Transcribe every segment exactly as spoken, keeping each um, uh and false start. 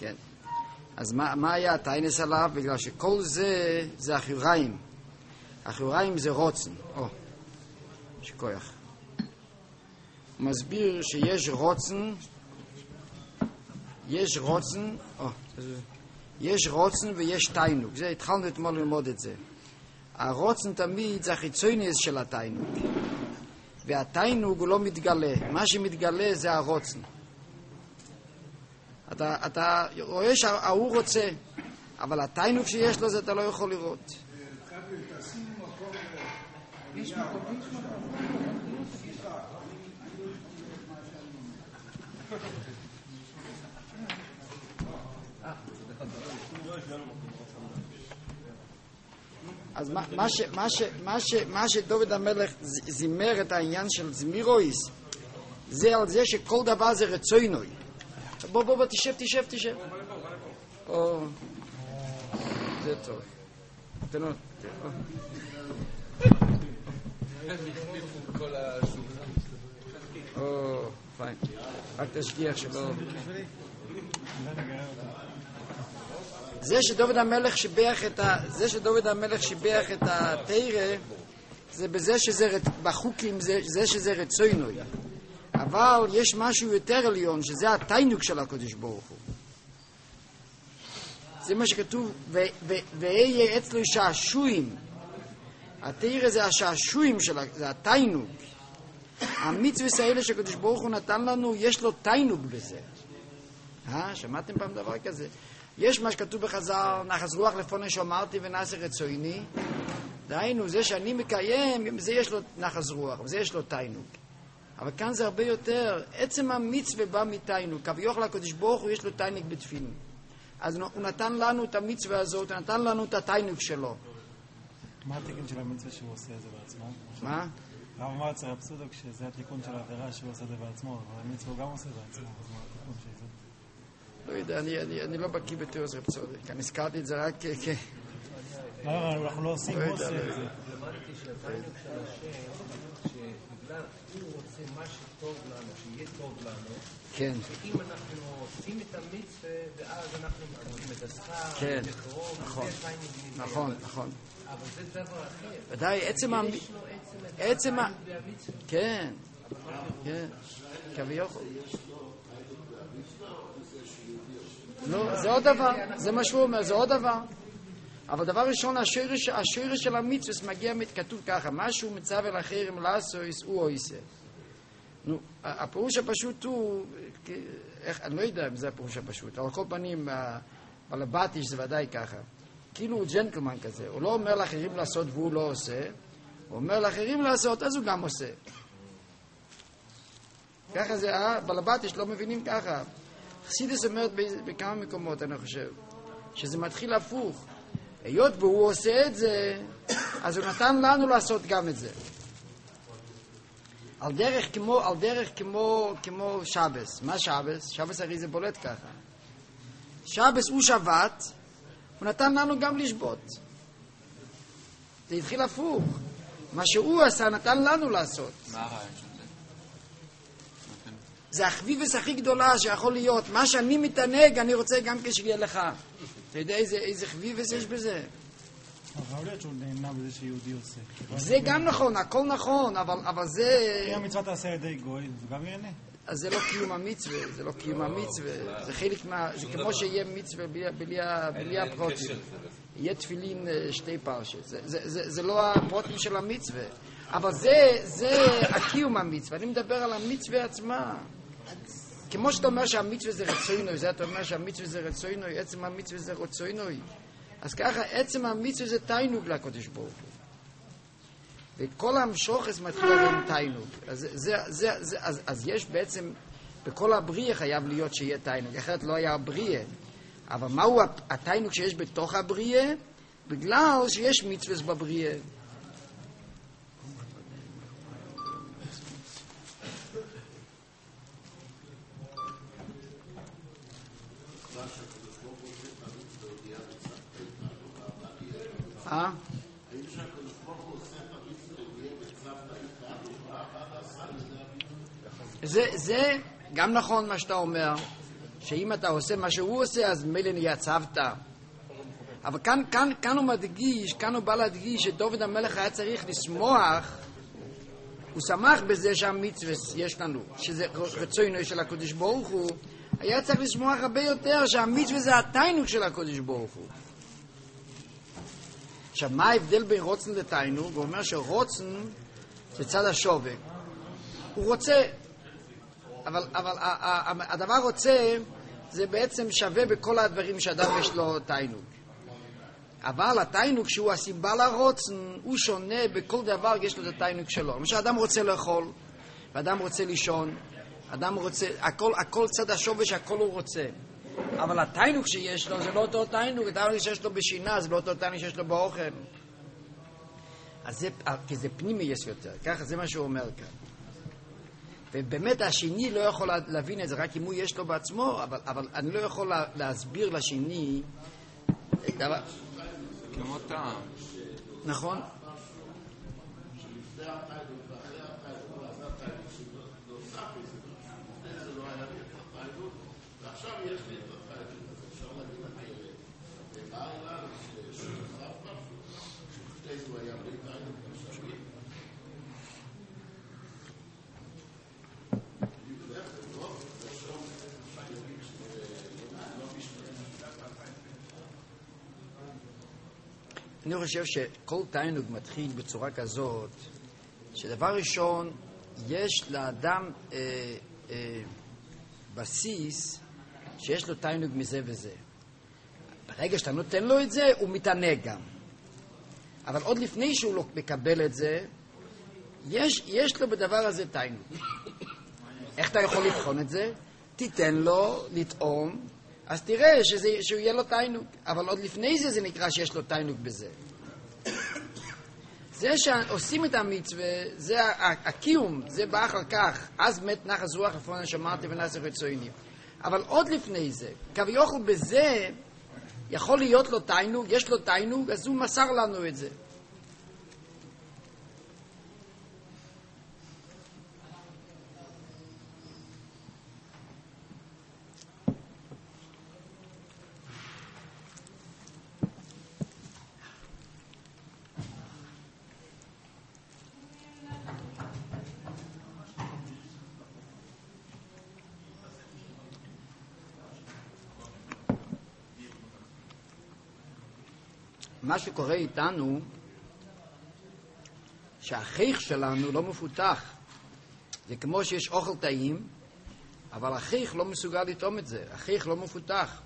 כן. אז מה, מה היה הטיינס עליו? בגלל שכל זה, זה החיוריים. החיוריים זה רוצן. או, שכוח. הוא מסביר שיש רוצן, יש רוצן, או, יש רוצן ויש תיינוק. זה, התחלנו אתמול ללמוד את זה. הרוצן תמיד זה החיצוניס של התיינוק. והתיינוק הוא לא מתגלה. מה שמתגלה זה הרוצן. אתה, אתה רואה שההוא רוצה, אבל התיינוק שיש לו זה אתה לא יכול לראות. אז מה, מה, ש, מה, ש, מה, ש, מה שדוד המלך זימר את העניין של זמירויס, זה על זה שכל דבר זה רצוינוי. בוא, בוא, בוא, תשב, תשב, תשב. או, זה טוב. תן לו, תן לו. או, פיין. רק תשגיח שלא... זה שדוד המלך שיבח את ה... זה שדוד המלך שיבח את התורה, זה בזה שזה... בחוקים זה, זה שזה רצוינוי. אבל יש משהו יותר עליון, שזה התיינוק של הקדוש ברוך הוא. זה מה שכתוב, ויהיה אצלו שעשועים. התורה זה השעשועים של, זה התיינוק. המצוות האלה שהקדוש ברוך הוא נתן לנו, יש לו תיינוק בזה. אה, שמעתם פעם דבר כזה? יש מה שכתוב בחז"ל, נחס רוח לפני שאמרתי ונעשה רצוני. דהיינו, זה שאני מקיים, זה יש לו נחס רוח, וזה יש לו תיינוק. אבל כאן זה הרבה יותר, עצם המצווה בא מתיינוק. כביכול הקדוש ברוך הוא יש לו תיינוק בתפילין. אז הוא נתן לנו את המצווה הזאת, הוא נתן לנו את התיינוק שלו. מה התיקון של המצווה שהוא עושה את זה בעצמו? מה? הרב אמר אצל רב צדוק שזה התיקון של העבירה שהוא עושה את זה בעצמו, אבל המצווה הוא גם עושה בעצמו, אז מה התיקון של זה? לא יודע, אני, אני, אני לא בקיא בתיאוריה רב צדוק, אני הזכרתי את זה רק כ... לא, אנחנו לא עושים, הוא עושה את זה. למדתי שהתיינוק של השם, שבגלל הוא רוצה מה שטוב לנו, שיהיה טוב לנו, כן. שאם אנחנו עושים את המצווה, ואז אנחנו מקבלים את השכר, כן, מקרוב, נכון, זה תיינוק בלי נכון, נכון. אבל זה דבר אחר. ודאי, עצם ה... יש לו עצם עצם ה... והמצווה. כן, כן, כביכול. לא, זה עוד דבר, זה מה שהוא אומר, זה עוד דבר. אבל דבר ראשון, השורש, השורש של המצווה מגיע, כתוב ככה, משהו מצווה לאחרים לעשות, הוא או עושה. נו, הפירוש הפשוט הוא, איך, אני לא יודע אם זה הפירוש הפשוט, אבל כל פנים, בלבטיש זה ודאי ככה. כאילו הוא ג'נטלמן כזה, הוא לא אומר לאחרים לעשות והוא לא עושה, הוא אומר לאחרים לעשות, אז הוא גם עושה. ככה זה, בלבטיש לא מבינים ככה. חסידס אומרת בכמה מקומות, אני חושב, שזה מתחיל הפוך. היות והוא עושה את זה, אז הוא נתן לנו לעשות גם את זה. על דרך כמו, על דרך כמו, כמו שבס. מה שבס? שבס הרי זה בולט ככה. שבס הוא שבת, הוא נתן לנו גם לשבות. זה התחיל הפוך. מה שהוא עשה, נתן לנו לעשות. מה הרעיון של זה? זה החביבס הכי גדולה שיכול להיות. מה שאני מתענג, אני רוצה גם כשיהיה לך. אתה יודע איזה, איזה חביבס יש בזה? אבל יכול להיות שהוא נהנה בזה שיהודי עושה. זה גם נכון, הכל נכון, אבל, אבל זה... אם המצווה תעשה על ידי גוי, זה גם יענה. אז זה לא קיום המצווה, זה לא קיום המצווה. זה חלק מה... זה כמו שיהיה מצווה בלי, בלי, בלי הפרוטים. יהיה תפילין שתי פרשת. זה, זה, זה, זה לא הפרוטים של המצווה. אבל זה, זה הקיום המצווה. אני מדבר על המצווה עצמה. כמו שאתה אומר שהמצווה זה רצוינוי, זה אתה אומר שהמצווה זה רצוינוי, עצם המצווה זה רצוינוי. אז ככה, עצם המצווה זה תיינוק לקדוש ברוך הוא. וכל המשוחס מתחיל עם תיינוק. אז, זה, זה, זה, אז, אז יש בעצם, בכל הבריאה חייב להיות שיהיה תיינוק, אחרת לא היה בריאה. אבל מהו התיינוק שיש בתוך הבריאה? בגלל שיש מצווה בבריאה. אה? זה, זה גם נכון מה שאתה אומר, שאם אתה עושה מה שהוא עושה, אז מילא נהיה צוותא. אבל כאן, כאן, כאן הוא מדגיש, כאן הוא בא להדגיש שדוד המלך היה צריך לשמוח, הוא שמח בזה שהמצווה יש לנו, שזה רצונו של הקדוש ברוך הוא, היה צריך לשמוח הרבה יותר שהמצווה זה התיינוק של הקדוש ברוך הוא. עכשיו, מה ההבדל בין רוצן לתיינוק? הוא אומר שרוצן זה צד השובק. הוא רוצה, אבל, אבל הדבר רוצה זה בעצם שווה בכל הדברים שאדם יש לו תיינוק. אבל התיינוק שהוא הסיבה לרוצן, הוא שונה בכל דבר, יש לו את התיינוק שלו. למשל, אדם רוצה לאכול, ואדם רוצה לישון, אדם רוצה, הכל, הכל צד השובש, הכל הוא רוצה. אבל התיינוק שיש לו, זה לא אותו תיינוק, התיינוק שיש לו בשינה, זה לא אותו תיינוק שיש לו באוכל. אז זה, כי זה פנימי יש יותר, ככה זה מה שהוא אומר כאן. ובאמת השני לא יכול להבין את זה, רק אם הוא יש לו בעצמו, אבל, אבל אני לא יכול לה, להסביר לשני, דבר... כמו טעם. נכון? אני חושב שכל תיינוג מתחיל בצורה כזאת, שדבר ראשון, יש לאדם אה, אה, בסיס שיש לו תיינוג מזה וזה. ברגע שאתה נותן לו את זה, הוא מתענג גם. אבל עוד לפני שהוא לא מקבל את זה, יש, יש לו בדבר הזה תיינוג. איך אתה יכול לבחון את זה? תיתן לו לטעום, אז תראה שזה, שהוא יהיה לו תיינוג. אבל עוד לפני זה זה נקרא שיש לו תיינוג בזה. זה שעושים את המצווה, זה הקיום, זה בא אחר כך. אז מת נחס רוח לפון שמרתי ונסך רצויני. אבל עוד לפני זה, כביכול בזה יכול להיות לו תיינוג, יש לו תיינוג, אז הוא מסר לנו את זה. מה שקורה איתנו, שהחיך שלנו לא מפותח. זה כמו שיש אוכל טעים, אבל החיך לא מסוגל לטעום את זה. החיך לא מפותח.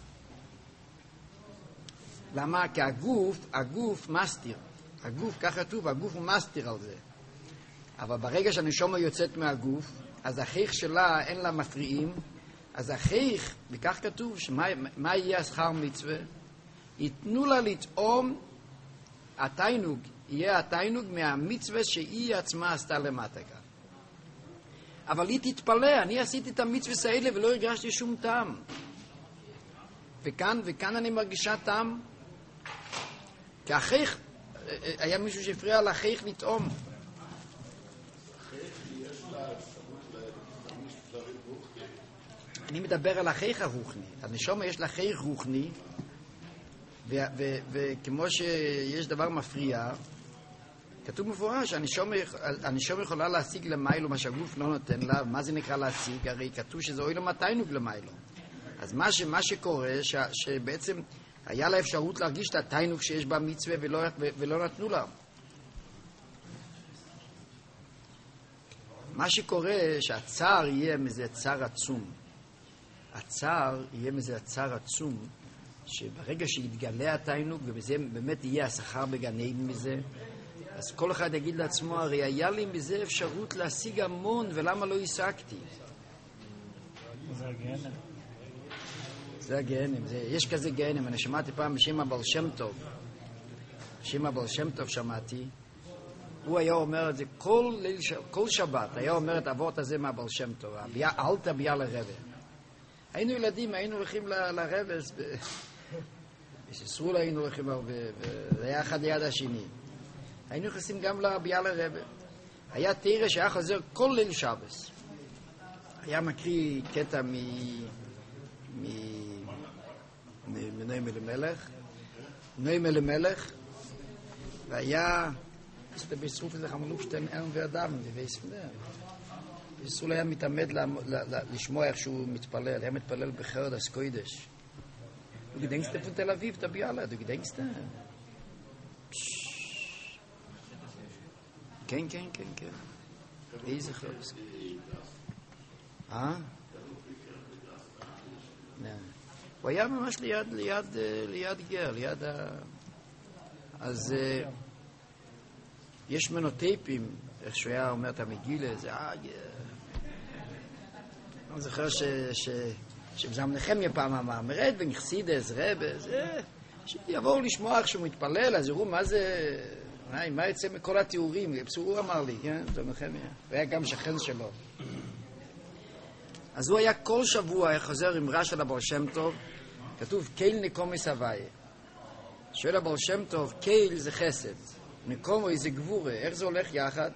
למה? כי הגוף, הגוף מסתיר. הגוף, כך כתוב, הגוף הוא מסתיר על זה. אבל ברגע שהנשמה יוצאת מהגוף, אז החיך שלה אין לה מפריעים, אז החיך, וכך כתוב, שמה, מה יהיה השכר מצווה? ייתנו לה לטעום התיינוג, יהיה התיינוג מהמצווה שהיא עצמה עשתה למטה כאן. אבל היא תתפלא, אני עשיתי את המצווה האלה ולא הרגשתי שום טעם. וכאן, וכאן אני מרגישה טעם. כי החיך, היה מישהו שהפריע לחיך לטעום. אני מדבר על החיך הרוחני. הנשמה יש לה חיך רוחני, וכמו שיש דבר מפריע, כתוב מפורש, הנשמה יכולה להשיג למיילו מה שהגוף לא נותן לה. מה זה נקרא להשיג? הרי כתוב שזה אוי לו מתיינוג למיילו. אז מה, ש, מה שקורה, ש, שבעצם היה לה אפשרות להרגיש את התיינוג שיש בה מצווה ולא, ולא נתנו לה. מה שקורה, שהצער יהיה מזה צער עצום. הצער יהיה מזה צער עצום, שברגע שיתגלה התיינוג, ובזה באמת יהיה השכר בגן עדן מזה, אז כל אחד יגיד לעצמו, הרי היה לי מזה אפשרות להשיג המון, ולמה לא השגתי? זה הגהנם. זה הגהנם. זה, יש כזה גהנם. אני שמעתי פעם בשם הבעל שם טוב. בשם הבעל שם טוב שמעתי. הוא היה אומר את זה כל, ליל, כל שבת. היה אומר את האבות הזה מהבעל שם טוב. אל תביע לרבא. היינו ילדים, היינו הולכים לרבא. בססרול היינו הולכים הרבה. וזה היה אחד ליד השני. היינו נכנסים גם לביע לרבא. היה תירא שהיה חוזר כל ליל שבס. היה מקריא קטע מ... מנוים אלימלך, נוים אלימלך, והיה, ist der Besruf sich am Lufstein Ern ואדם, die weiß von der. ישראל היה מתעמד לשמוע איך שהוא מתפלל, היה מתפלל בחרדס קודש. Du gedenkst von Tel Aviv, der Biala, du gedenkst da? כן, כן, כן, כן. איזה חרדס. אה? הוא היה ממש ליד, ליד, ליד גר, ליד ה... אז יש ממנו טייפים, איך שהוא היה אומר את המגילה, זה אה, אני זוכר ש... ש... שבזם נחמיה פעם אמר, מרד ונכסידס, רבס, שיבואו לשמוע איך שהוא מתפלל, אז יראו מה זה... מה יצא מכל התיאורים? הוא אמר לי, כן? זה נחמיה. והיה גם שכן שלו. אז הוא היה כל שבוע, היה חוזר עם רש על הבר שם טוב, כתוב קייל נקומס הוויה. שואל הבר שם טוב, קייל זה חסד, נקומי זה גבורה, איך זה הולך יחד?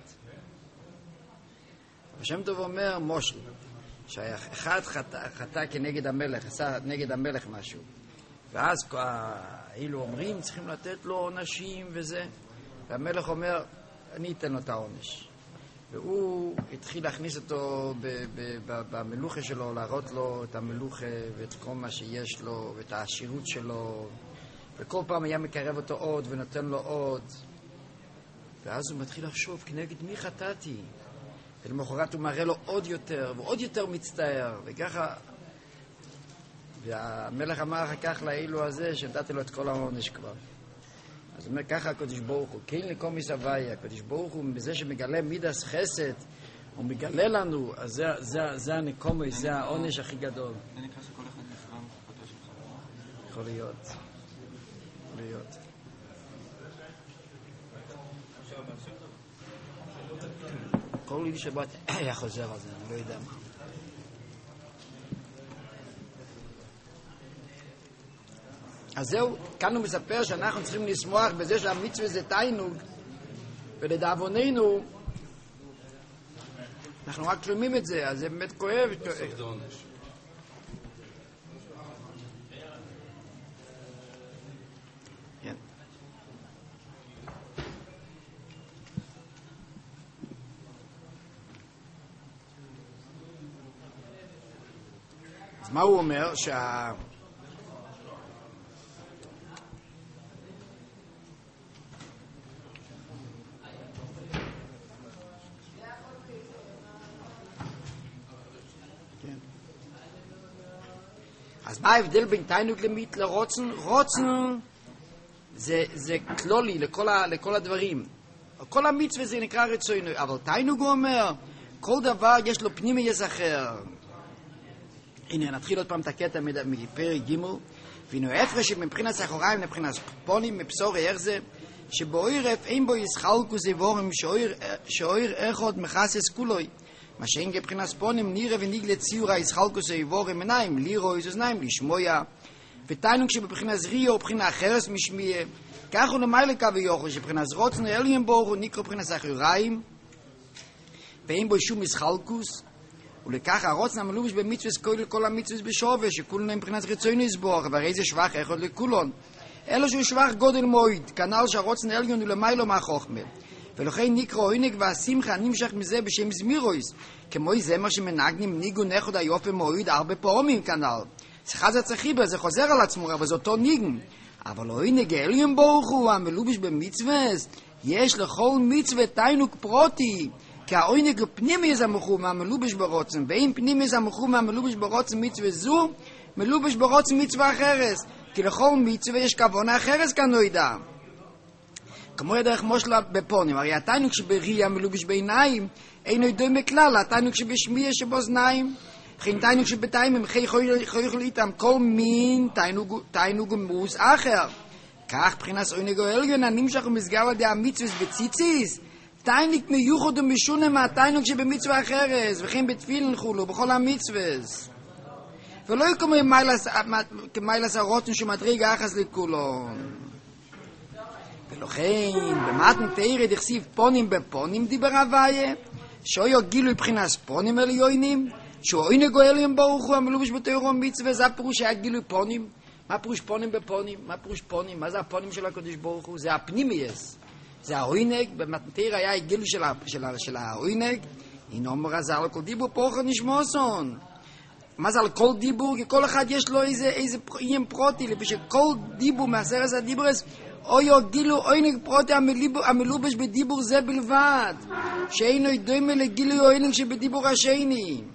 הבר שם טוב אומר, מושל, שאחד חטא, חטא כנגד המלך, עשה נגד המלך משהו. ואז אילו אומרים, צריכים לתת לו עונשים וזה, והמלך אומר, אני אתן לו את העונש. והוא התחיל להכניס אותו במלוכה שלו, להראות לו את המלוכה ואת כל מה שיש לו ואת העשירות שלו, וכל פעם היה מקרב אותו עוד ונותן לו עוד. ואז הוא מתחיל לחשוב, כנגד מי חטאתי? ולמחרת הוא מראה לו עוד יותר ועוד יותר מצטער, וככה והמלך אמר אחר כך לאילו הזה שנתתי לו את כל העונש כבר. אז הוא אומר ככה הקדוש ברוך הוא, כן לקומי סבאיה, הקדוש ברוך הוא בזה שמגלה מידס חסד, הוא מגלה לנו, אז זה, זה, זה הנקומי, זה העונש הכי גדול. זה נקרא שכל אחד נפרע מחטאתו שלך. יכול להיות. יכול להיות. כל ליל שבת היה חוזר על זה, אני לא יודע מה. אז זהו, כאן הוא מספר שאנחנו צריכים לשמוח בזה שהמצווה זה תיינוג, ולדאבוננו אנחנו רק שומעים את זה, אז זה באמת כואב. בסוף זה עונש. כן. אז מה הוא אומר? שה... אז מה ההבדל בין תיינוג למית לרוצן? רוצן זה, זה כלולי לכל, ה, לכל הדברים. כל המצווה זה נקרא רצונו, אבל תיינוג הוא אומר, כל דבר יש לו פנימי אחר. הנה, נתחיל עוד פעם את הקטע מפרק ג' והנה הפרש מבחינת אחוריים לבחינת פונים מבשורי איך זה, שבאוירף אין בו ישחלקו זבורים שאויר אחד מחסס כולוי. מה שאין מבחינת פונים נראה וניגלה ציור הישחלקו זבורים עיניים, לירו איזוזניים, לשמויה. ותיינוג שבבחינת זריו ובחינת אחרס משמיע, כך הוא למעלה קו יוחו, שבחינת רוצנו אליהם בורו נקרא בחינת אחוריים, ואין בו שום ישחלקוס, ולכך הרוצן המלובש במצווס כל כל המצווס בשווה שכולנו הם מבחינת רצונו יסבור, והרי זה שבח אחד לכולון, אלא שהוא שבח גודל מועיד, כנ"ל שהרוצן העליון הוא למיילו מהחוכמה, ולכן נקרא עונג והשמחה נמשך מזה בשם זמירויס, כמו זמר שמנגנים ניגון אחד היופי מועיד הרבה פעמים כנ"ל. צריכה זה צריבר, זה חוזר על עצמו, אבל זה אותו ניגן. אבל עונג העליון ברוך הוא המלובש במצווס, יש לכל מצווה תיינוג פרוטי, כי העונג פנימי זה המחום המלובש ברוצן, ואם פנימי זה המחום המלובש ברוצן מצווה זו, מלובש ברוצן מצווה אחרת, כי לכל מצווה יש כוונה אחרת כנועידה. כמו ידרך מושלה בפונים, הרי התיינוג שבראי המלובש בעיניים, אינו דומה כלל, התיינוג שבשמיע שבאוזניים, וכן תיינוג שבתיים הם חי יכול איתם כל מין תיינוג מוס אחר. כך מבחינת עונג העליון הנמשך ומסגר על ידי המצווה בציציס, תיינוג מיוחד ומשונה מהתיינוג שבמצווה אחרת, וכן בתפילין חולו, בכל המצווה. ולא יקום כמיילס הרוצן שמדריג אחס לכולו. ולכן, במתן תאירה דכסיב פונים בפונים דיבר הוויה, שאויו גילו מבחינת פונים עליונים, שהוא אינו גואלים ברוך הוא המלובש בתורה ומצווה, זה הפירוש היה גילוי פונים. מה פירוש פונים בפונים? מה פירוש פונים? מה זה הפונים של הקדוש ברוך הוא? זה הפנימייס. זה האוינג, במתנתר היה גילוי של, של, של האוינג, הנה אומר זה על כל דיבור פרוחו נשמוסון. מה זה על כל דיבור? כי כל אחד יש לו איזה, איזה עניין פרוטי, לפי כל דיבור מעשרת הדיבורס, אוי או גילו אוינג פרוטי המלובש בדיבור זה בלבד, שאינו דומה לגילוי אוינג שבדיבור השני.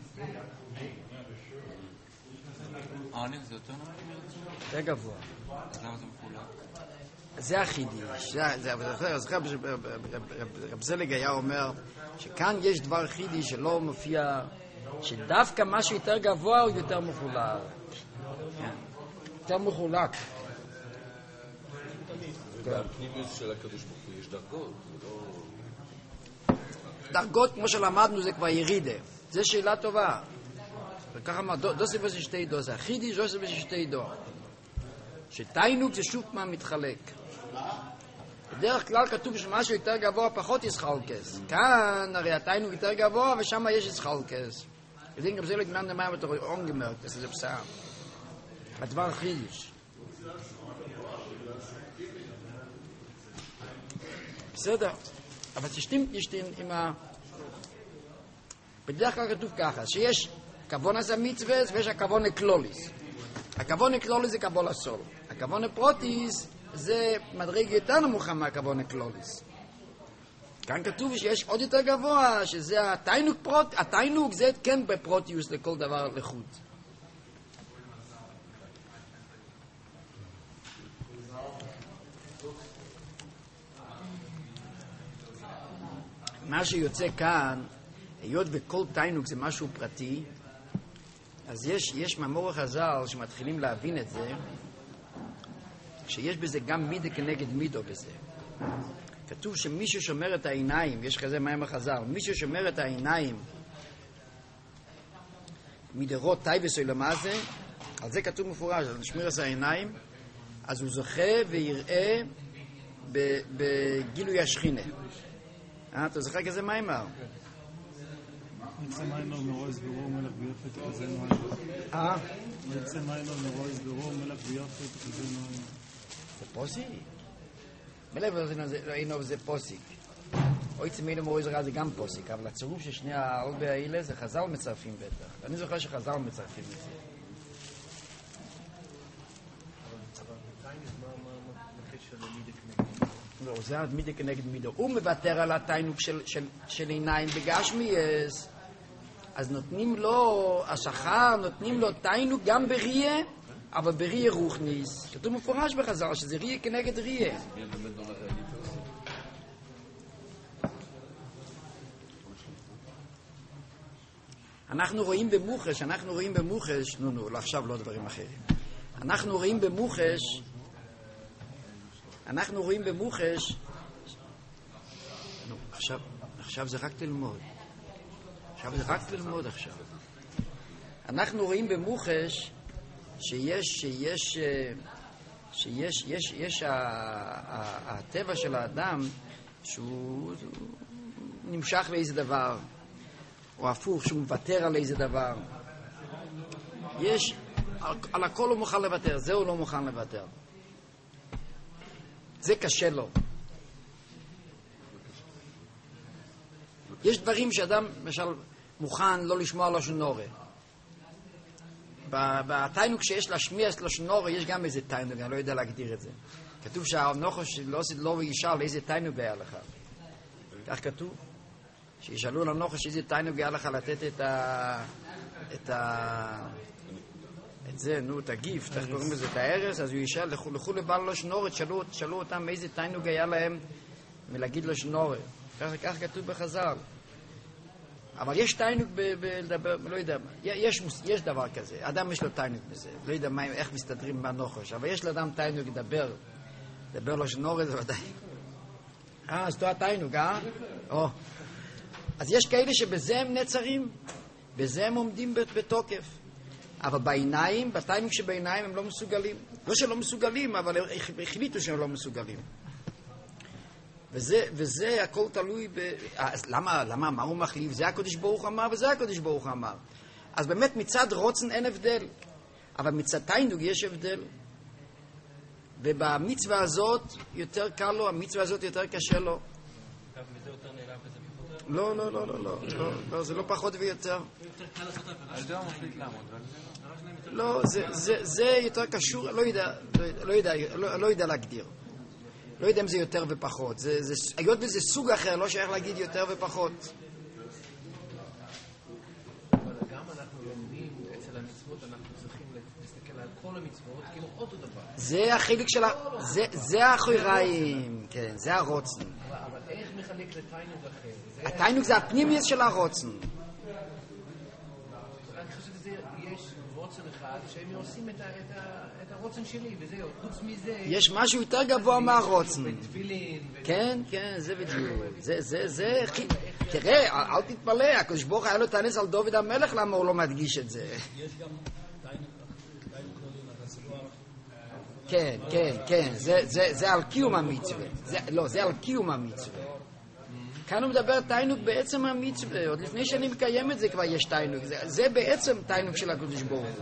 העונג זה יותר נמוך? זה גבוה. אז למה זה מחולק? זה החידיש. רב זלג היה אומר שכאן יש דבר חידיש שלא מופיע, שדווקא מה שיותר גבוה הוא יותר מחולק. יותר מחולק. בפנימיוס של הקדוש ברוך הוא יש דרגות. דרגות, כמו שלמדנו, זה כבר ירידה. זו שאלה טובה. וככה אמר, דוסי וסי שתי דו, זה החידיש, דוסי וסי שתי דו. שתיינוק זה שוב מה מתחלק. בדרך כלל כתוב שמשהו יותר גבוה פחות ישחלקס. כאן הרי התיינוק יותר גבוה ושם יש ישחלקס. זה גם זה לא גמרנו מים בתור אונגמרק, זה פסעה. הדבר חידיש. בסדר. אבל תשתים תשתים עם ה... בדרך כלל כתוב ככה, שיש כוונס המצווס ויש הכוונה קלוליס. הכוונה קלוליס זה קבול הסול. הכוונה פרוטיס זה מדרג יותר נמוכה מהכוונה קלוליס. כאן כתוב שיש עוד יותר גבוה, שזה התיינוק פרוט... התיינוק זה כן בפרוטיוס לכל דבר לחוד. מה שיוצא כאן, היות וכל תיינוק זה משהו פרטי, אז יש, יש מאמור חז"ל שמתחילים להבין את זה, שיש בזה גם מידה כנגד מידו בזה. כתוב שמישהו שומר את העיניים, יש כזה מאמר חז"ל, מישהו שומר את העיניים מדרות טייבס או למעשה, על זה כתוב מפורש, על שמירת העיניים, אז הוא זוכה ויראה בגילוי השכינה. אה, אתה זוכר כזה מאמר? יצא מיינור מרויס ברור מלך ביופת כזה נועם. אה? יצא מיינור מרויס ברור מלך ביופת כזה נועם. זה פוסיק? מלך ביופת זה פוסיק. או יצא מיינור מרויס רע זה גם פוסיק, אבל הצירוף של שני העולבי האלה זה חז"ל מצרפים בטח. אני זוכר שחז"ל מצרפים את זה. לא, זה מידה כנגד מידה. הוא מוותר על התיינוק של, של, של עיניים בגשמיאס. אז נותנים לו, השחר, נותנים לו תיינוק גם בריה, אבל בריה רוחניס. כתוב מפורש בחז"ל שזה ריה כנגד ריה. אנחנו רואים במוחש, אנחנו רואים במוחש, נו נו, לא עכשיו לא דברים אחרים. אנחנו רואים במוחש, אנחנו רואים במוחש, נו, עכשיו, עכשיו זה רק ללמוד. עכשיו זה רק ללמוד עכשיו. אנחנו רואים במוחש שיש, שיש, שיש, יש, יש הטבע של האדם שהוא נמשך לאיזה דבר, או הפוך, שהוא מוותר על איזה דבר. יש, על, על הכל הוא מוכן לוותר, זה הוא לא מוכן לוותר. זה קשה לו. יש דברים שאדם, למשל, מוכן לא לשמוע לשון הרע. בתיינוק שיש להשמיע לשון הרע, יש גם איזה תיינוק, אני לא יודע להגדיר את זה. כתוב שהנוחש לא עשית לו וישאל לאיזה תיינוק היה לך. כך כתוב. שישאלו לנוחש איזה תיינוק היה לך לתת את ה... את ה... את זה, נו, את הגיף, איך קוראים לזה, את הערס, אז הוא ישאל, לכו לבעל לשון הרע, תשאלו אותם איזה תיינוק היה להם מלהגיד לשון הרע. כך כתוב בחז"ל. אבל יש תיינוק בלדבר, לא יודע, יש, יש דבר כזה, אדם יש לו תיינוק בזה, לא יודע מה, איך מסתדרים בנוחש, אבל יש לאדם תיינוק לדבר, לדבר לשון הרע זה ודאי. אה, אז תו התיינוק, אה? או. אז יש כאלה שבזה הם נצרים, בזה הם עומדים בתוקף. אבל בעיניים, בתיינוק שבעיניים הם לא מסוגלים. לא שלא מסוגלים, אבל החליטו שהם לא מסוגלים. וזה, וזה הכל תלוי ב... אז למה, למה, מה הוא מחליף? זה הקדוש ברוך אמר וזה הקדוש ברוך אמר. אז באמת מצד רוצן אין הבדל, אבל מצד תיינוג יש הבדל. ובמצווה הזאת יותר קל לו, המצווה הזאת יותר קשה לו. לא, לא, לא, לא, לא, לא, לא, זה לא פחות ויותר. על זה הוא מחליט לעמוד. לא, זה, זה, זה יותר קשור, לא יודע, לא יודע, לא, לא יודע להגדיר. לא יודע אם זה יותר ופחות. זה, זה, היות וזה סוג אחר, לא שייך להגיד יותר ופחות. אבל גם אנחנו לומדים אצל המצוות, אנחנו צריכים להסתכל על כל המצוות כמו אותו דבר. זה החלק של ה... זה, זה האחוריים, כן, זה הרוצן. אבל איך מחלק לתיינוג אחר? התיינוג זה הפנימיות של הרוצן. אני חושב שזה, יש רוצן אחד שהם עושים את, ה, את, ה, את הרוצן שלי, וזהו, חוץ מזה... יש משהו יותר גבוה מהרוצן. תפילין... כן, כן, זה בדיוק. זה, זה, זה... תראה, אל תתפלא, הקדוש ברוך היה לו את הנס על דוד המלך, למה הוא לא מדגיש את זה? יש גם תיינוג כלולים, אבל זה לא... כן, כן, כן, זה, זה, זה על קיום המצווה. זה, לא, זה על קיום המצווה. כאן הוא מדבר תיינוג בעצם המצווה. עוד לפני שאני מקיים את זה כבר יש תיינוג. זה, זה בעצם תיינוג של הקדוש ברוך הוא.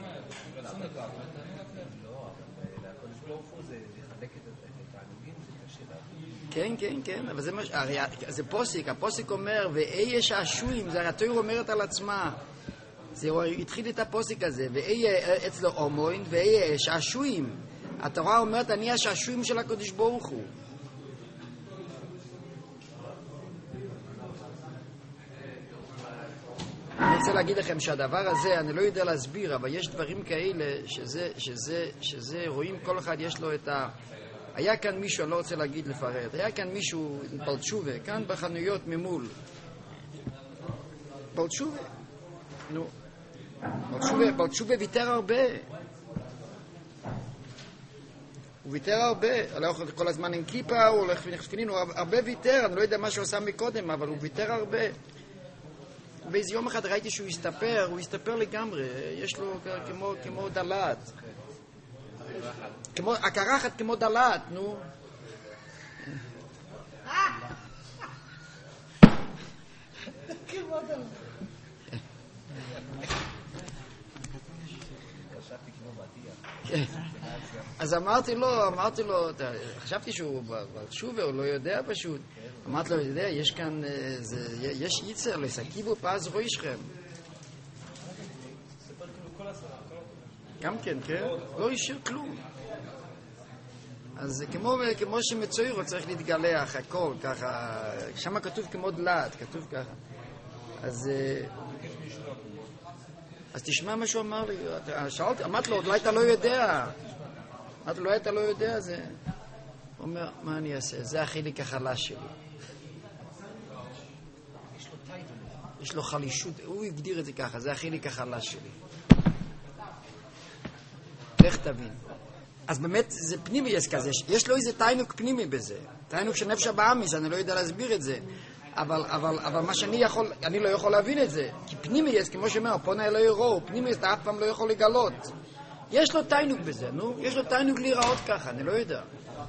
כן, כן, כן, אבל זה מה... הרי זה פוסק, הפוסק אומר, ואי שעשועים, זה התורה אומרת על עצמה. זה התחיל את הפוסק הזה, ואי אצלו אומוין, ואי שעשועים. התורה אומרת, אני השעשועים של הקדוש ברוך הוא. אני רוצה להגיד לכם שהדבר הזה, אני לא יודע להסביר, אבל יש דברים כאלה שזה, שזה, שזה, רואים כל אחד יש לו את ה... היה כאן מישהו, אני לא רוצה להגיד לפרט, היה כאן מישהו, בלתשובה, כאן בחנויות ממול. בלתשובה, נו. בלתשובה, בלתשובה ויתר הרבה. הוא ויתר הרבה, הולך כל הזמן עם כיפה, הוא הולך ונכפינין, הוא הרבה ויתר, אני לא יודע מה שהוא עשה מקודם, אבל הוא ויתר הרבה. באיזה יום אחד ראיתי שהוא הסתפר, הוא הסתפר לגמרי, יש לו כמו, כמו דלת. כמו, הקרחת כמו דלת, נו. אז אמרתי לו, אמרתי לו, חשבתי שהוא בשובה, הוא לא יודע פשוט. אמרתי לו, יודע, יש כאן, יש ייצר, לסקיבו פז רוישכם. גם כן, כן? לא השאיר כלום. אז כמו, כמו שמצוירו צריך להתגלח, הכל, ככה, שם כתוב כמו דלת, כתוב ככה. אז, אז תשמע מה שהוא אמר לי, שאלתי, אמרתי לו, אולי אתה לא יודע. אמרתי לו, אולי אתה לא יודע, זה... הוא אומר, מה אני אעשה? זה החלק החלש שלי. יש לו חלישות, הוא הגדיר את זה ככה, זה החלק החלש שלי. איך תבין? אז באמת זה פנימי יש כזה, יש לו איזה תיינוק פנימי בזה, תיינוק של נפש הבאמיס, אני לא יודע להסביר את זה, אבל, אבל, אבל מה שאני יכול, אני לא יכול להבין את זה, כי פנימי יש, כמו שאומר, פונה אלוהי ראו, פנימי יש, אתה אף פעם לא יכול לגלות. יש לו תיינוק בזה, נו, יש לו תיינוק להיראות ככה, אני לא יודע.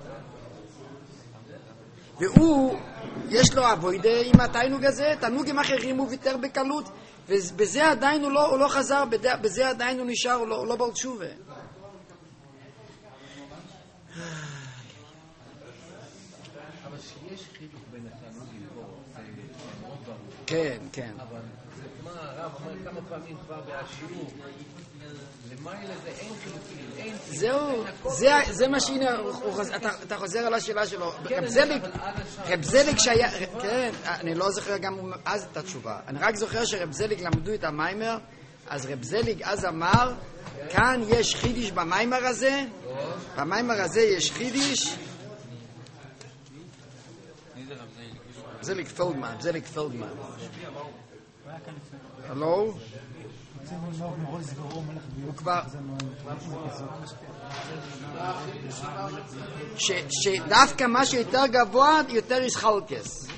והוא, יש לו עבודה עם התיינוק הזה, תענוגים אחרים הוא ויתר בקלות, ובזה עדיין הוא לא, הוא לא חזר, בזה עדיין הוא נשאר, הוא לא, הוא לא בעל תשובה. אבל שיש חידוך בין התענוגים פה, זה מאוד ברור. כן, כן. אבל מה הרב אומר כמה פעמים כבר בהשיעור, למעלה זה אין חילופים, אין... זהו, זה מה שהנה, אתה חוזר על השאלה שלו. רב זליג, רב זליג שהיה, כן, אני לא זוכר גם אז את התשובה. אני רק זוכר שרב זליג למדו את המיימר, אז רב זליג אז אמר, כאן יש חידיש במיימר הזה, במיימר הזה יש חידיש. זליג פלדמן, זליג פלדמן. הלו? הוא כבר... שדווקא מה שיותר גבוה יותר ישחלקס.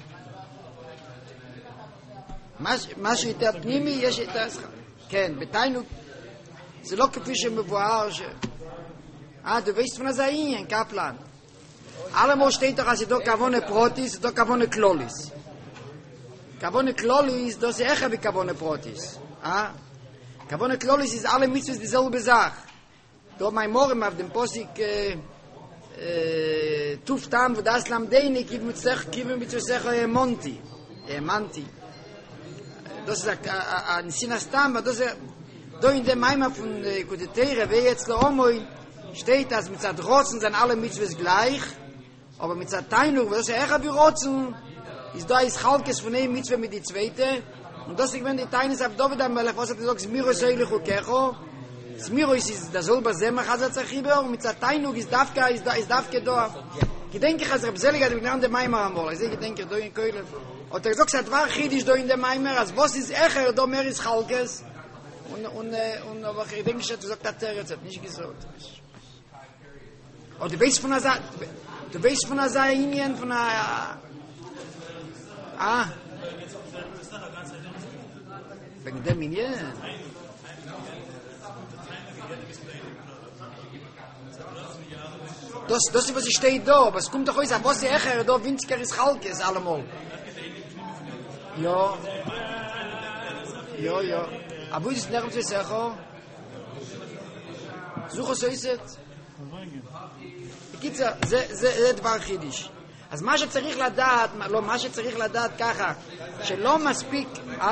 מה שיותר פנימי יש יותר ישחלקס. כן, בתיינוק זה לא כפי שמבואר ש... אה, du weißt von der Ingen, Kaplan. Allemal steht doch, als ich da Kavone Protis, da Kavone Klolis. Kavone Klolis, das ist eher wie Kavone Protis. Ah? Kavone Klolis ist alle Mitzvahs dieselbe Sache. Da mein Morgen auf dem Posik äh, äh, Tuftam, wo das Lamdeini, kiv mit sich, kiv mit sich Monti. Äh, Manti. Das ist ein Sinastam, aber das ist da in dem Eimer von Kudetere, wie jetzt der Omoi, steht, dass mit der Rotzen sind alle Mitzvahs gleich, aber mit der Teinung, das ist ja echt wie Rotzen, ist da ist Chalkes von einem Mitzvah mit die zweite, und das ist, wenn die Teines auf David am Melech, was hat gesagt, Smiro Seilich und Kecho, Smiro ist das selber Semach, als er Zachiber, und mit der Teinung ist Davka, ist Davka da. Ich denke, als er Rebselig hat, ich lerne den Meimer einmal, ich denke, da in Keulen, und er gesagt, es war Chidisch da in dem Meimer, als was ist Echer, da mehr ist Chalkes, und, und, und, aber ich denke, ich habe gesagt, das hat er nicht gesagt. Und du weißt von der Sache, du weißt von der Sache, von der, ah, wegen dem Indien. Das, das ist, was steht da, aber es kommt doch aus, was ist Echer, da winziger ist Chalkes, allemal. Ja. Ja, ja. Aber wo ist es nirgends zu sagen? Suche so ist es. בקיצר, זה, זה, זה דבר חידיש. אז מה שצריך לדעת, לא, מה שצריך לדעת ככה, שלא מספיק, אה?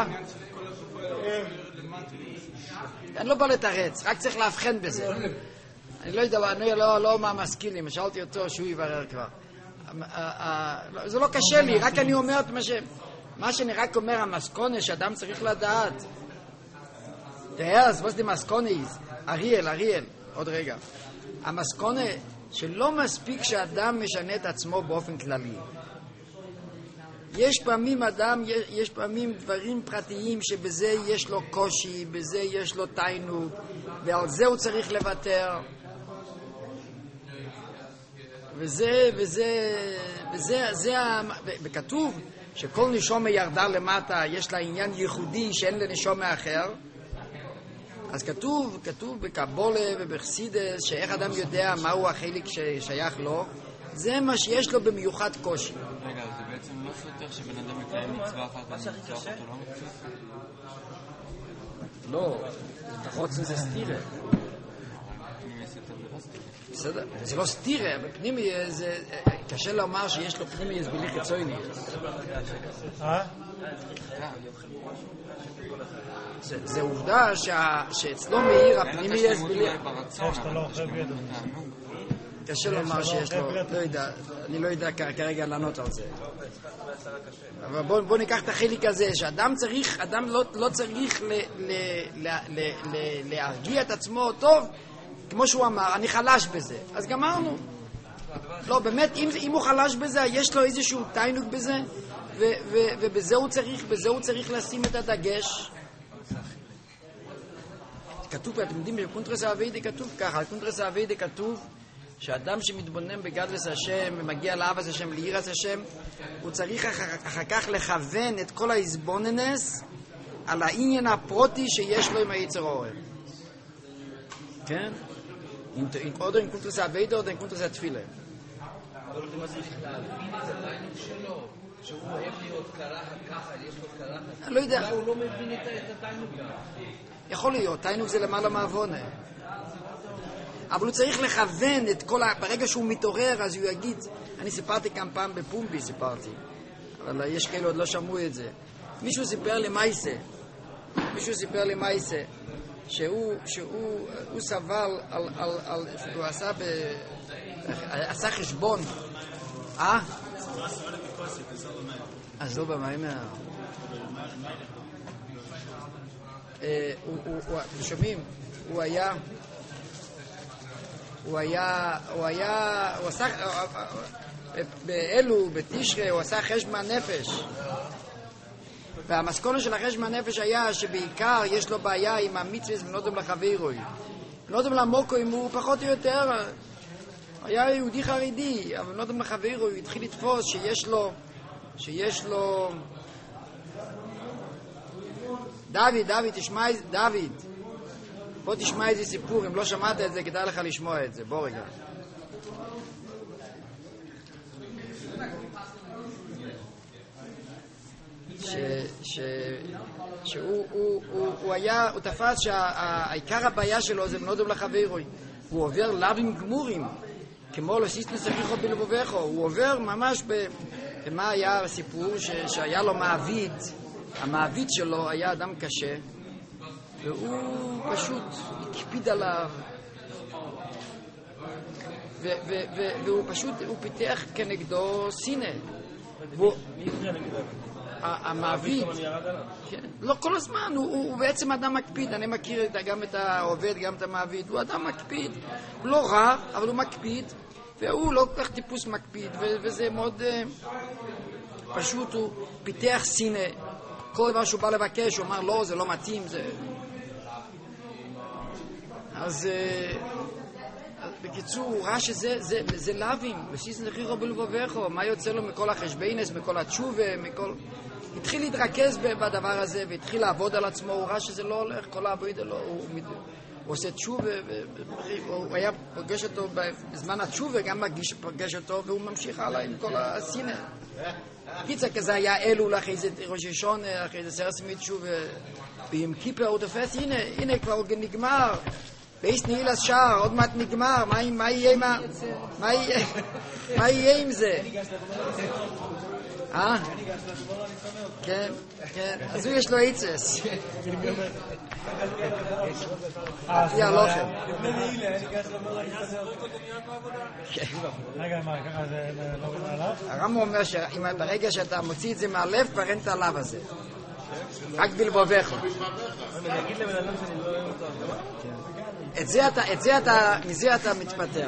אני לא בא לתרץ, רק צריך להבחן בזה. אני לא יודע, אני לא, לא מה משכילים, שאלתי אותו שהוא יברר כבר. זה לא קשה לי, רק אני אומר את מה ש... מה שאני רק אומר, המסקונה שאדם צריך לדעת. תראה, מה זה מסקונה? אריאל, אריאל, עוד רגע. המסקונה... שלא מספיק שאדם משנה את עצמו באופן כללי. יש פעמים אדם, יש, יש פעמים דברים פרטיים שבזה יש לו קושי, בזה יש לו תענוג, ועל זה הוא צריך לוותר. וזה, וזה, וזה, זה, וכתוב שכל נשומה ירדה למטה, יש לה עניין ייחודי שאין לנשומה אחר. אז כתוב, כתוב בקבולה ובחסידס, שאיך אדם יודע מהו החלק ששייך לו, זה מה שיש לו במיוחד קושי. רגע, זה בעצם לא סותר שבן אדם מקיים מצווה אחת ונצטרך אותו לא מצווה? לא, רוצן זה סתירה. בסדר, זה לא סתירה, אבל פנימי זה, קשה לומר שיש לו פנימי בלי חיצוני. אה? זה עובדה שאצלו מאיר הפנימי יש בלי... קשה לומר שיש לו, לא יודע, אני לא יודע כרגע לענות על זה. אבל בוא ניקח את החלק הזה, שאדם צריך, אדם לא צריך להרגיע את עצמו טוב, כמו שהוא אמר, אני חלש בזה. אז גמרנו. לא, באמת, אם הוא חלש בזה, יש לו איזשהו תענוג בזה, ובזה הוא צריך, בזה הוא צריך לשים את הדגש. כתוב, אתם יודעים, בקונטרס האביידה כתוב ככה, בקונטרס האביידה כתוב שאדם שמתבונן בגדלס השם ומגיע לאהבת השם, ליראת השם, הוא צריך אחר כך לכוון את כל ההסבוננס על העניין הפרוטי שיש לו עם היצר אורן. כן? עוד עם קונטרס האביידה, עוד עם קונטרס התפילה. אבל הוא צריך להבין את התענוג שלו, שהוא אוהב להיות קרחת ככה, יש לו קרחת. לא יודע. אולי הוא לא מבין את התענוג גם. יכול להיות, תענוג זה למעלה מעוונה. אבל הוא צריך לכוון את כל ה... ברגע שהוא מתעורר, אז הוא יגיד, אני סיפרתי כמה פעם בפומבי, סיפרתי. אבל יש כאלה עוד לא שמעו את זה. מישהו סיפר לי מייסה. מישהו סיפר לי מייסה. שהוא, שהוא, הוא סבל על, על, על, שהוא עשה ב... עשה חשבון. אה? אז לא במיימר. אתם שומעים? הוא היה הוא היה הוא היה הוא עשה באלו, בתשרי, הוא עשה חשבון נפש, והמסקנה של החשבון נפש היה שבעיקר יש לו בעיה עם המצווה בנודם לחברוי, בנודם למוקו, אם הוא פחות או יותר היה יהודי חרדי, אבל בנודם לחברוי הוא התחיל לתפוס שיש לו שיש לו דוד, דוד, תשמע, דוד, בוא תשמע איזה סיפור, אם לא שמעת את זה, כדאי לך לשמוע את זה, בוא רגע. ש, ש, שהוא הוא, הוא, הוא היה, הוא תפס שהעיקר הבעיה שלו זה בנו דום לחברוי. הוא עובר לאווים גמורים, כמו לסיס נצריכו בלבובכו. הוא עובר ממש ב... ומה היה הסיפור? ש, שהיה לו מעביד, המעביד שלו היה אדם קשה, והוא פשוט הקפיד עליו, ו, ו, ו, והוא פשוט, הוא פיתח כנגדו סינא. המעביד, לא כל הזמן, הוא בעצם אדם מקפיד. אני מכיר גם את העובד, גם את המעביד. הוא אדם מקפיד, הוא לא רע, אבל הוא מקפיד, והוא לא כל כך טיפוס מקפיד, וזה מאוד פשוט. הוא פיתח סינא. כל דבר שהוא בא לבקש, הוא אמר לא, זה לא מתאים, זה... אז בקיצור, הוא ראה שזה זה, זה לווים, בסיס נחירו בלבובכו. מה יוצא לו מכל החשבינס, מכל התשובה, מכל... התחיל להתרכז בדבר הזה והתחיל לעבוד על עצמו. הוא ראה שזה לא הולך, כל העבודה לא, הוא, הוא, הוא עושה תשובה, הוא היה פוגש אותו בזמן התשובה, גם מגיש פוגש אותו, והוא ממשיך הלאה עם כל הסינא. קיצר כזה היה אלול, אחרי זה ראש השונה, אחרי זה סרס מתשובה, ועם כיפר הוא תופס, הנה, הנה כבר נגמר. בייס נעיל שער, עוד מעט נגמר. מה יהיה מה יהיה עם זה? אה? כן, כן. אז הוא יש לו עצס. תהיה הלוחם. רגע, מה, ככה זה לא עליו? הרמב"ם אומר שברגע שאתה מוציא את זה מהלב, כבר אין את הלב הזה. רק בלבובך. את זה אתה, את זה אתה, מזה אתה מתפטר.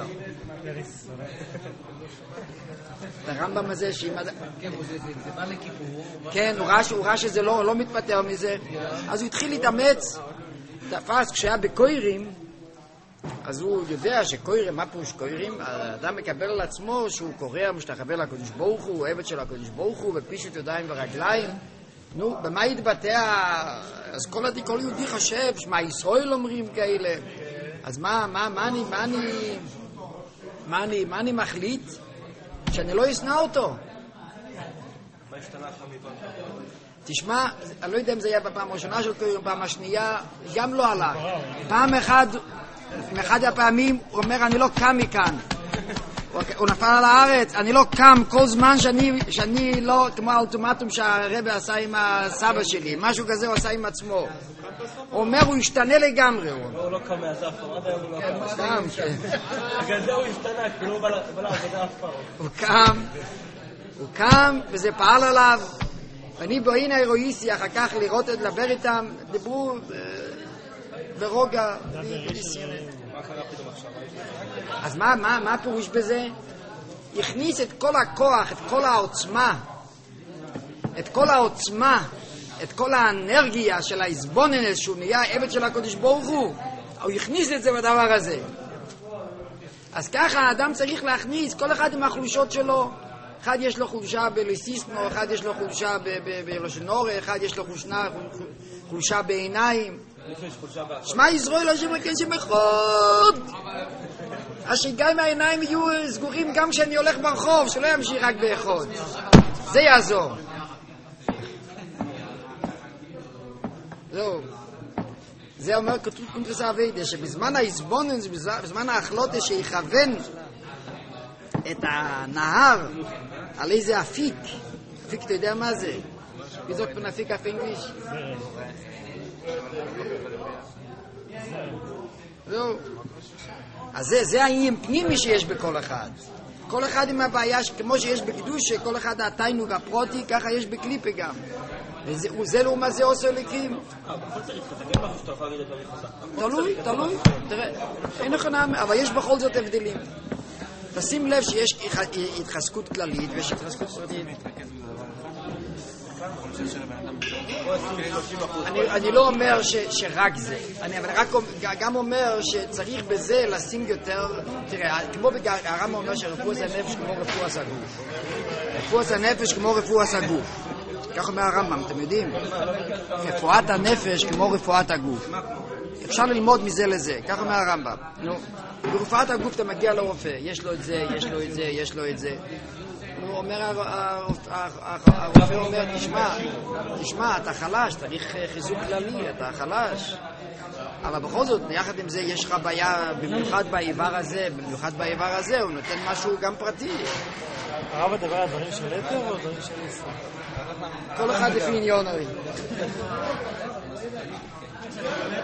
הרמב"ם הזה שאם... זה בא לכיפור. כן, הוא ראה שזה לא מתפטר מזה. אז הוא התחיל להתאמץ. תפס, כשהיה בקוירים, אז הוא יודע שקוירים, מה פירוש קוירים? האדם מקבל על עצמו שהוא קורא, משתחווה לקדוש ברוך הוא, הוא עבד של הקדוש ברוך הוא, ופישוט ידיים ורגליים. נו, במה יתבטא? אז כל כל יהודי חושב, מה ישראל אומרים כאלה? אז מה, מה, מה אני, מה אני, מה אני, מה אני מחליט? שאני לא אשנא אותו. מה השתנה לך מפעם? תשמע, אני לא יודע אם זה היה בפעם הראשונה של קודם, פעם השנייה, גם לא עלה. פעם אחד, מאחד הפעמים, הוא אומר, אני לא קם מכאן. הוא נפל על הארץ, אני לא קם כל זמן שאני, שאני לא, כמו האולטימטום שהרבא עשה עם הסבא שלי, משהו כזה הוא עשה עם עצמו. הוא אומר, הוא השתנה לגמרי. הוא לא קם מהזף, עד היום הוא לא קם. קם, כן. בגלל זה הוא השתנה, כאילו הוא בא לעבודה אף פעם. הוא קם, הוא קם, וזה פעל עליו. ואני בואין האירואיסי, אחר כך לראות את לדבר איתם, דיברו ברוגע. אז מה, מה, מה הפירוש בזה? הכניס את כל הכוח, את כל העוצמה, את כל העוצמה, את כל האנרגיה של ההסבוננס, שהוא נהיה עבד של הקדוש ברוך הוא, הוא הכניס את זה בדבר הזה. אז ככה האדם צריך להכניס, כל אחד עם החולשות שלו. אחד יש לו חולשה בלסיסנו, אחד יש לו חולשה בלושנור, אחד יש לו חולשה בעיניים. שמע ישראל השם הקדוש אחד. אז שגם העיניים יהיו סגורים גם כשאני הולך ברחוב, שלא ימשיך רק באחד. זה יעזור. זהו. זה אומר כתוב קונטרס אביידה, שבזמן ההסבונן, בזמן האכלותה שיכוון את הנהר על איזה אפיק. אפיק, אתה יודע מה זה? בזוק פן אפיק אף אנגליש? זהו. אז זה, זה העניין פנימי שיש בכל אחד. כל אחד עם הבעיה, כמו שיש בקדוש, שכל אחד התיינוג הפרוטי, ככה יש בקליפה גם. וזה לעומת זה עושה לקים. תלוי, תלוי. תראה, אין לך נעם, אבל יש בכל זאת הבדלים. תשים לב שיש התחזקות כללית ויש התחזקות פרטית. אני לא אומר שרק זה, אני רק גם אומר שצריך בזה לשים יותר. תראה, כמו הרמב"ם אומר שרפואת הנפש כמו רפואת הגוף, רפואת הנפש כמו רפואת הגוף, כך אומר הרמב"ם. אתם יודעים, רפואת הנפש כמו רפואת הגוף. אפשר ללמוד מזה לזה, כך אומר הרמב"ם. נו, ברפואת הגוף אתה מגיע לרופא, יש לו את זה, יש לו את זה, יש לו את זה. הוא אומר, הרופא אומר, תשמע, תשמע, אתה חלש, צריך חיזוק כללי, אתה חלש. אבל בכל זאת, יחד עם זה יש לך בעיה, במיוחד באיבר הזה, במיוחד באיבר הזה, הוא נותן משהו גם פרטי. הרב מדבר על דברים של יתר או דברים של ישראל? כל אחד לפי עניון הרי.